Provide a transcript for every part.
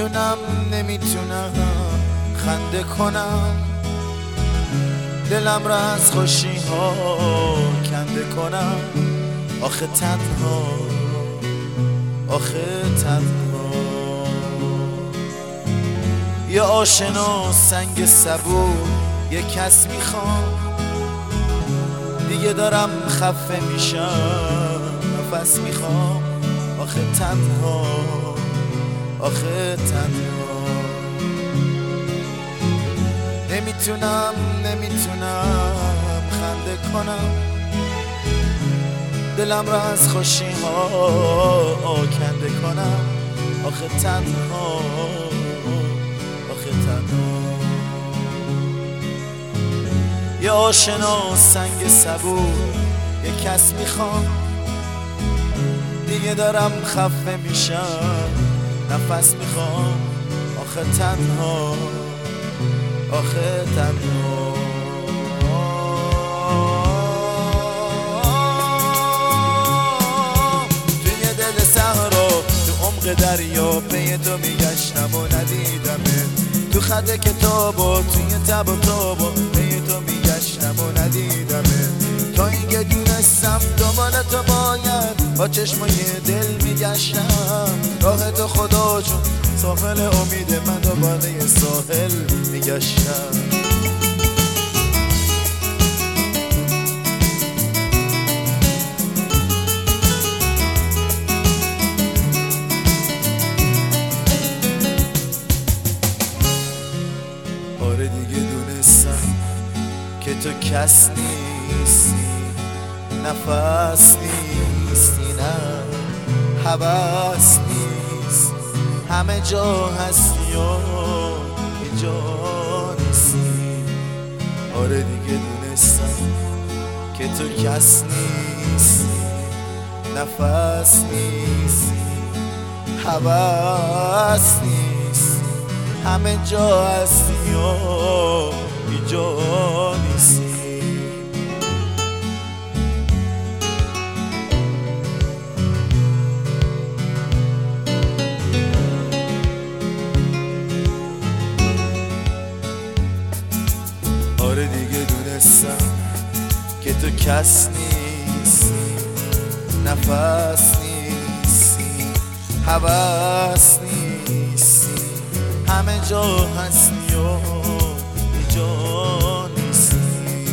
نمیتونم خنده کنم، دلم را از خوشی ها کنده کنم. آخه تنها یه آشنا سنگ صبور، یه کس میخوام. دیگه دارم خفه میشم، نفس میخوام. آخه تنها نمیتونم خنده کنم، دلم را از خوشی ها کنده کنم. آخه تنها یه آشنا سنگ صبور، یه کس میخوام. دیگه دارم خفه میشم، نفس میخوام. آخه تنها توی دل صحرا، تو عمق دریا پی تو میگشتم و ندیدمه. تو خط کتابا، توی تب و تابا پی تو میگشتم و ندیدمه. تا اینکه دونستم دنبال تو باید با چشمای دل میگشتم. راه تو خدا جون ساحل امید، من دوباره ساحل میگشتم. آره دیگه دونستم که تو کس نیستی، نفس نیستی، نه هوس نیست. همه جا هستی و یه جا نیستی. آره دیگه دونستم که تو کس نیستی، نفس نیستی، هوس نیستی. همه جا هستی و یه جا نیستی. آره دیگه دونستم که تو کس نیستی، نفس نیستی، هوس نیستی. همه جا هستی و یه جا نیستی.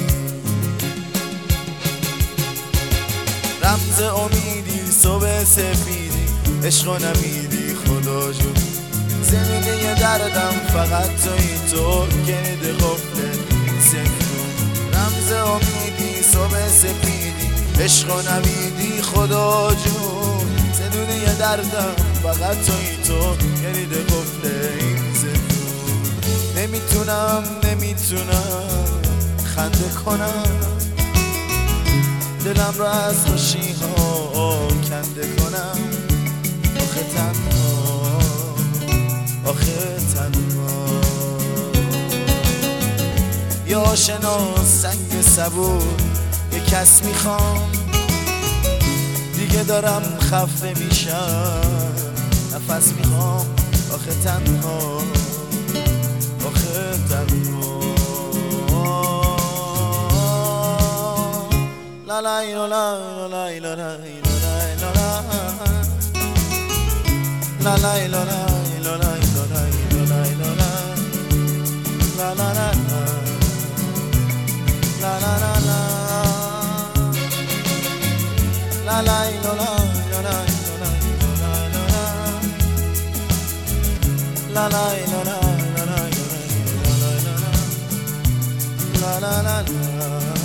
رمز امیدی، صبح سفیدی، عشق و نمیدی خدا جون. زمینه دردم فقط توی تو که ده قفله زندون. رمز امیدی، صبح سپیدی، عشق و نمیدی خدا جون. زندونه دردم فقط توی تو یعنی ده قفله این زندون. نمیتونم خنده کنم، دلم را از خوشی ها کنده کنم. آخه تنها یه آشنا سنگ صبور، یه کس میخوام. دیگه دارم خفه میشم، نفس میخوام. آخه تنها لا لا لا لا لا لا لا لا لا لا la la la la